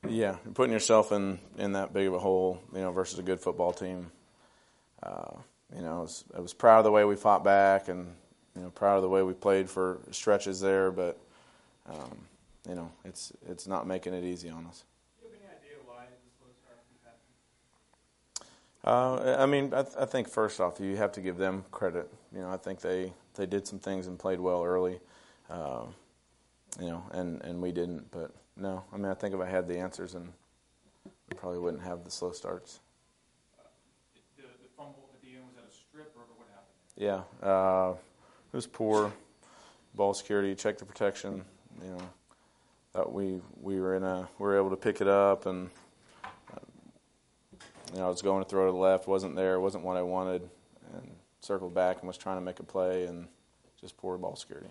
Yeah, putting yourself in that big of a hole, versus a good football team. I was proud of the way we fought back, and proud of the way we played for stretches there. But it's not making it easy on us. Do you have any idea why the slow start keep happening? I think first off, you have to give them credit. I think they did some things and played well early, and we didn't. But no, I think if I had the answers, and we probably wouldn't have the slow starts. The fumble at the end, was that a strip or what happened? Yeah, it was poor ball security. Check the protection. That we were able to pick it up, and I was going to throw to the left, wasn't there, wasn't what I wanted, and circled back and was trying to make a play, and just poor ball security.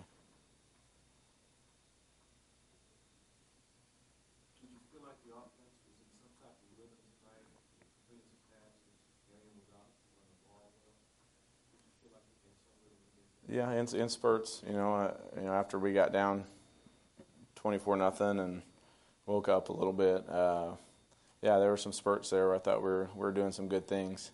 Did you feel like the offense was in some type of rhythm tonight? Completing some passes, Daniel was out when the ball was. Did you feel like you had some rhythm against that? Yeah, in spurts. After we got down 24-0 and woke up a little bit. There were some spurts there where I thought we were doing some good things.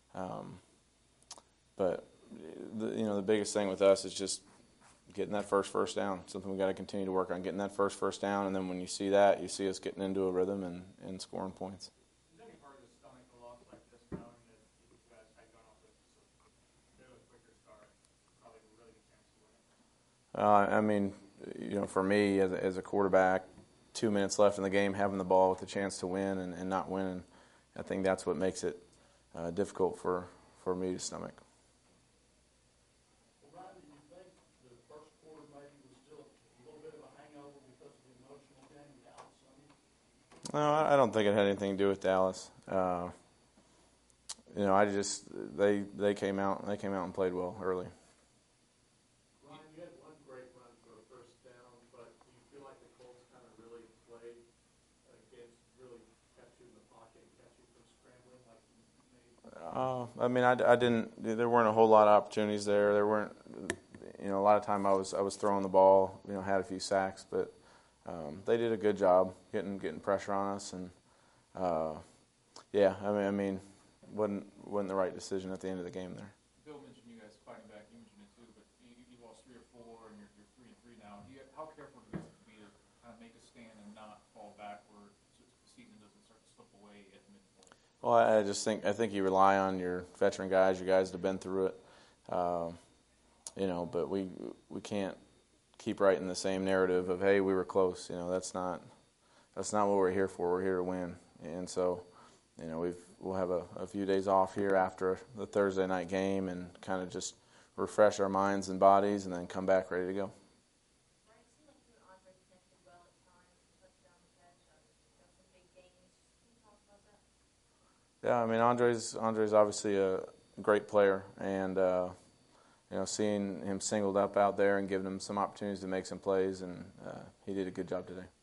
But the biggest thing with us is just getting that first down. Something we got to continue to work on, getting that first down, and then when you see that, you see us getting into a rhythm and scoring points. Is there any part of the stomach a loss like this, knowing that you guys had gone off with a bit of a quicker start, probably a really good chance to win? For me as a quarterback, 2 minutes left in the game, having the ball with a chance to win and not winning, I think that's what makes it difficult for me to stomach. Well, Ryan, do you think the first quarter maybe was still a little bit of a hangover because of the emotional game with Dallas Sunday? No, I don't think it had anything to do with Dallas. They came out and played well early. Ryan, you had one great run for a first down, but do you feel like the Colts kind of really played against, really kept you in the pocket and kept you from scrambling like you made? I didn't. There weren't a whole lot of opportunities there. There weren't. A lot of time I was throwing the ball. Had a few sacks, but they did a good job getting pressure on us, and wasn't the right decision at the end of the game there. Bill mentioned you guys fighting back. You mentioned it too, but you lost 3 or 4, and you're 3-3 now. How careful do you have to be to kind of make a stand and not fall backward so the season doesn't start to slip away at the midpoint? Well, I think you rely on your veteran guys, your guys that have been through it. But we can't keep writing the same narrative of, hey, we were close. That's not what we're here for. We're here to win. And so, we'll have a few days off here after the Thursday night game and kind of just refresh our minds and bodies, and then come back ready to go. Right, it seemed like you and Andre connected well at times, touchdown catch, some big games. Can you talk about that? Yeah, Andre's obviously a great player, and seeing him singled up out there and giving him some opportunities to make some plays, and he did a good job today.